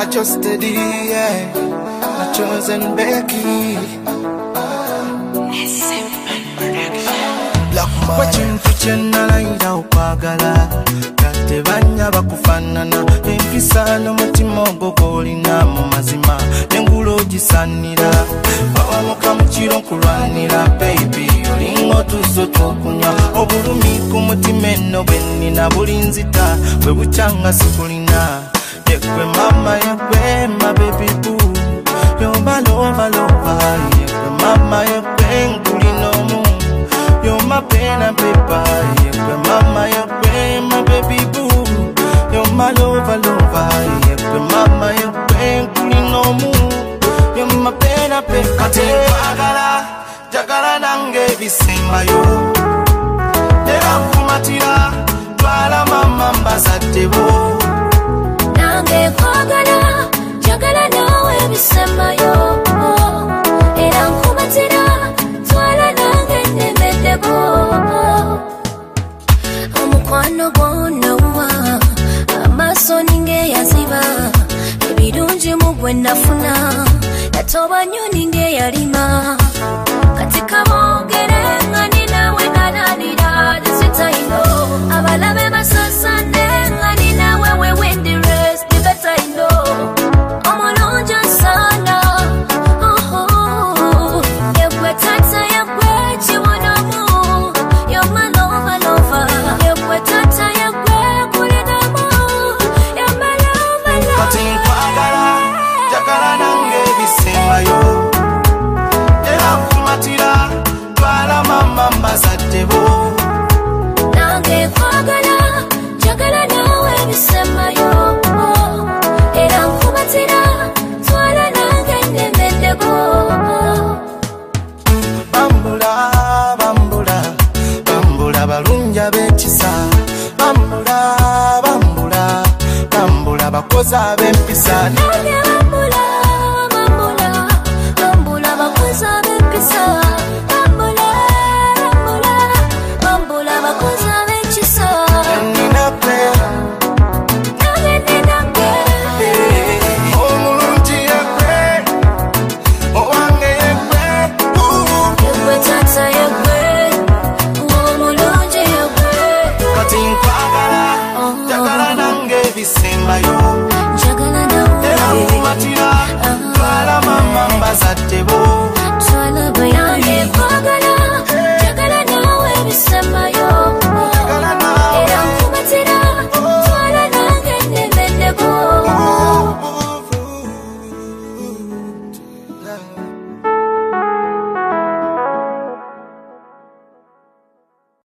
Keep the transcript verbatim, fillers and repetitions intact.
I just did it, yeah. I chosen Becky. Watching future nalaida upagala kate banya bakufanana empisa n'omutima ogogolina mu mazima nengulo gisanira abamuka mu kiro nkulwanira baby olingo tuzo tokunya obulumi ku mutima eno bwennina bulinzita bwe bukyanga sikulina yekwe mama yekwe my baby boo yomba lova lova yekwe mama yekwe nkulinomu you're my pen and paper, yeah, mama, you're my baby boo. You're my lover, lover, yeah, mama, you're pulling no move. You're my pen and paper. Jagala, jagala nange bisimba yo. Dera kumatira, twala mama mbazate bo. Nange kwagala, jagala nawe bisimba yo. Dera kumatira, twala nange omukwano gwonowa amaaso ninge yaziba ebirungi mu gwe nafuna yatoba nnyo ninge yalima kati kaboogere nga ninawe galanira desitaino abalabe basasane nga ninawe wewendirest dibetaino omulungi nsana yegwe tata yegwe kiwonomu you're my lover, lover. You're tata yegwe kulinamu. You're my lover, lover. Kati nkwagala, jagala nange bisimba yo. Era kumatira, twala mama mbazadde bo. Nange nkwagala, jagala nawe bisimba yo. Era kumatira, twala nange nemedde bo. Bambula, bambula. Balunja bechisa bambula bambula bambula bakoza bempisa bambula bambula bambula bakoza bempisa bambula bambula bambula bakoza bechisa nina pe nina nina pe omulungi yekwe owange yekwe yekwe tata yekwe jagala nange bisimba yo jagala nawe era kumatira twala mama mbazadde bo